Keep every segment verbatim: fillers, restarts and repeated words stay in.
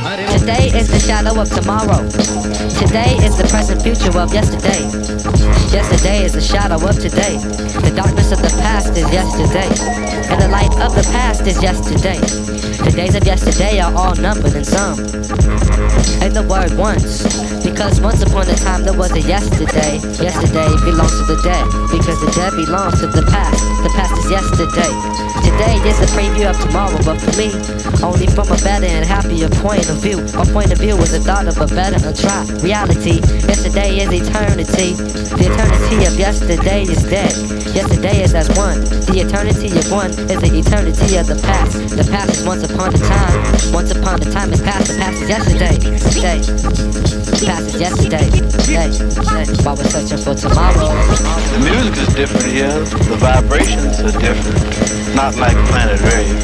Today is the shadow of tomorrow. Today is the present future of yesterday. Yesterday is the shadow of today. The darkness of the past is yesterday, and the light of the past is yesterday. The days of yesterday are all numbered in some. And the word once, because once upon a time there was a yesterday. Yesterday belongs to the dead, because the dead belongs to the past. The past is yesterday. Today is the preview of tomorrow, but for me, only from a better and happier point of view. My point of view is the thought of a better and try reality. Yesterday is eternity. The eternity of yesterday is dead. Yesterday is as one. The eternity of one is the eternity of the past. The past is once upon a time. Once upon a time is past. The past is yesterday. Day. The past is yesterday. Day. Day. While we're searching for tomorrow. The music is different here. The vibrations are different. Not like Planet Rave.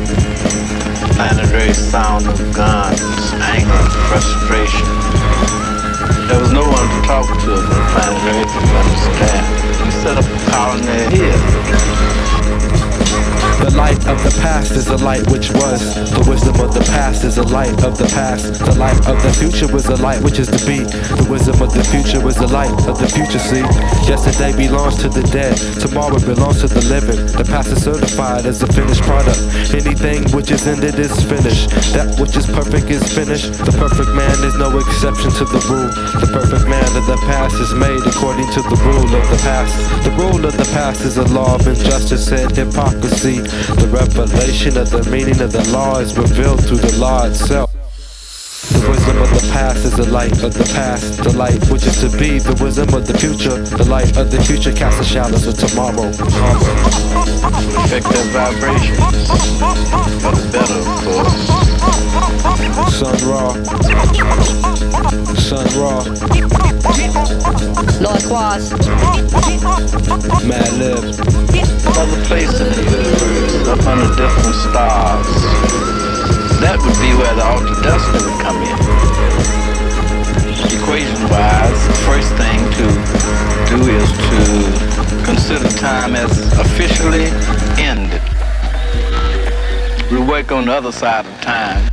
Planet Rave's sound of guns, anger, frustration. There was no one to talk to but Planet Rave to understand. We set up a colony here. The light of the past is the light which was. The wisdom of the past is the light of the past. The light of the future was the light which is to be. The wisdom of the future is the light of the future, see. Yesterday belongs to the dead. Tomorrow belongs to the living. The past is certified as a finished product. Anything which is ended is finished. That which is perfect is finished. The perfect man is no exception to the rule. The perfect man of the past is made according to the rule of the past. The rule of the past is a law of injustice and hypocrisy. The revelation of the meaning of the law is revealed through the law itself. The wisdom of the past is the light of the past. The light which is to be, the wisdom of the future. The light of the future casts the shadows of tomorrow. Affect that vibration. For the better, of course. Sun Ra. Sun Ra. Lord Quas. Mad Lib. Another place in the universe, up under different stars. That would be where the Alter Destiny would come in. Equation-wise, the first thing to do is to consider time as officially ended. We work on the other side of time.